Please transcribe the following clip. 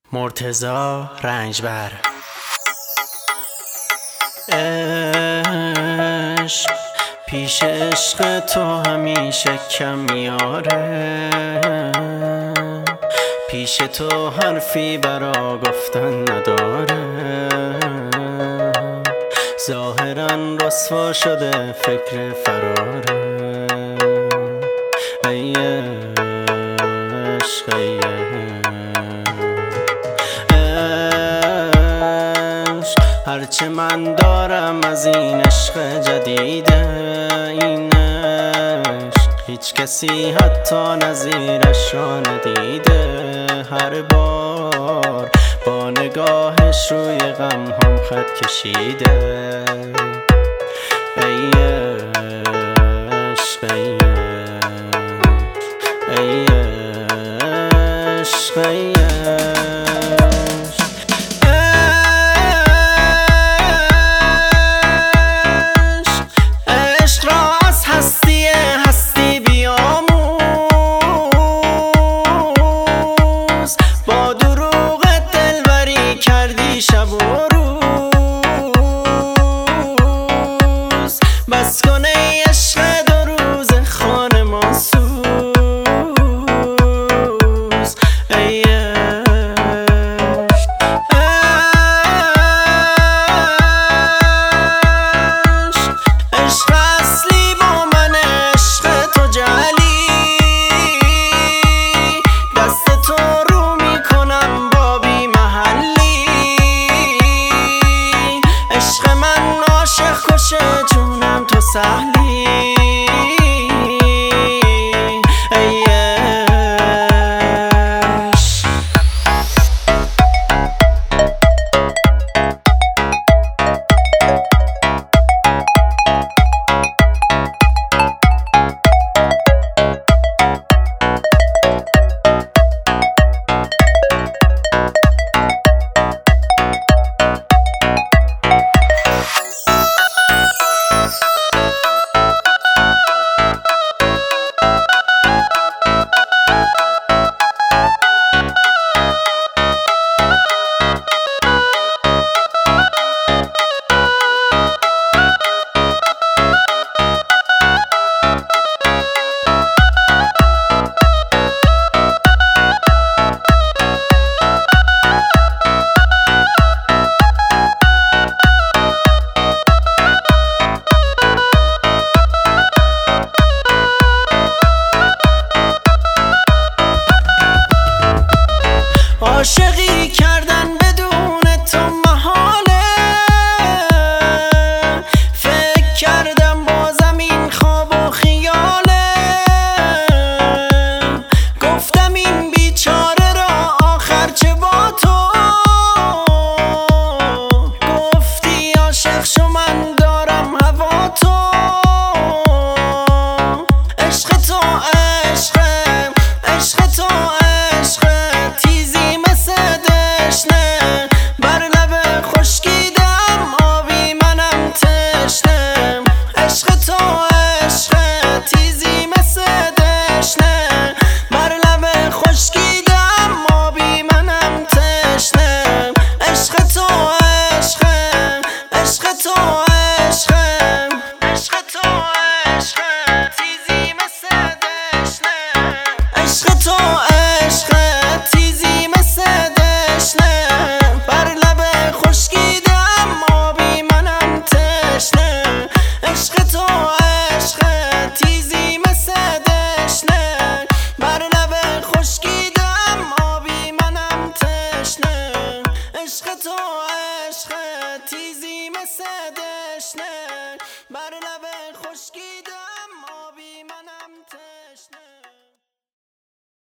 مرتضی رنجبر. عشق پیش عشق تو همیشه کم میاره، پیش تو حرفی برا گفتن نداره. ظاهرا رسوا شده فکر فراره. ای عشق ای عشق، هرچه من دارم از این عشق جدیده، این عشق هیچ کسی حتی نظیرش را ندیده. هر بار با نگاهش روی غم هم خط کشیده. ای عشق ای عشق ای عشق ای عشق. عشق را از هستی بیاموز، با دروغ دلبری کردی شب و روز. بس کن ای عشق دو روز خانه ما سوز. ای عشق اصلی با من، عشق تو جعلی. دست تو رو میکنم با بی محلی. عشق من عاشق کشه، جونم تو سهلی. ای عشق عاشقی کردن بدون تو محاله. فکر کردم بازم این خواب و خیاله. گفتم این بیچاره را آخر چه با تو. گفتی عاشق شو من دارم هوا تو. عشق تو عشقم، عشق تو عشقم، تیزی مثل دشنه. بر لب خشکیدم آبی منم تشنه. عشق تو عشقم، تیزی مثل دشنه. بر لب خشکیدم آبی منم تشنه. عشق تو عشقم، عشق تو عشقم، عشق تو عشقم، تیزی مثل دشنه. عشق تو عشقم، تیزی مثل دشنه. بر لب خشکیدم آبی منم تشنه. عشق تو عشقم، تیزی مثل دشنه. بر لب خشکیدم آبی منم تشنه. عشق تو عشقم، تیزی مثل دشنه. بر لب خشکیدم